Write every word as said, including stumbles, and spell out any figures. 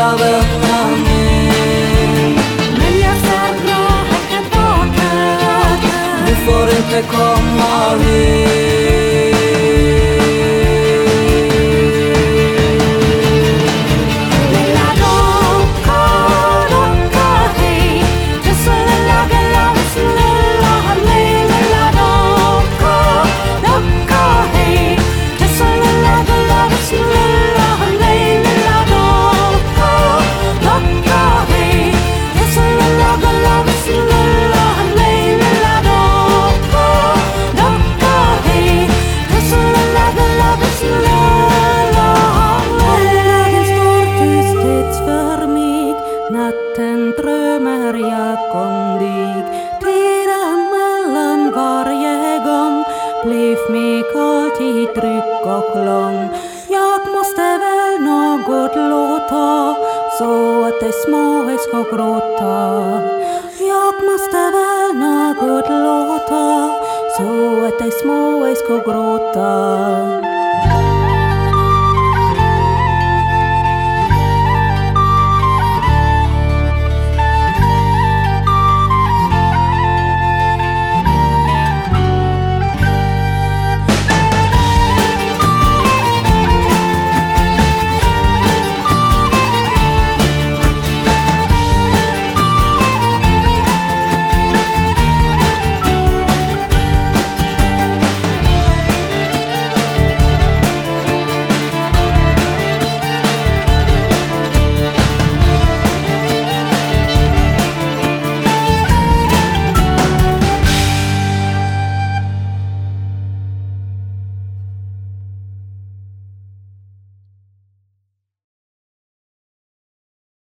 lilla vännen min. Men jag ser bra här tillbaka. Du får inte komma hit. Natten drömmer jag om dig. Tiden mellan varje gång blev mig alltid trygg och lång. Jag måste väl något låta så att de små ska gråta. Jag måste väl något låta så att de små ska gråta.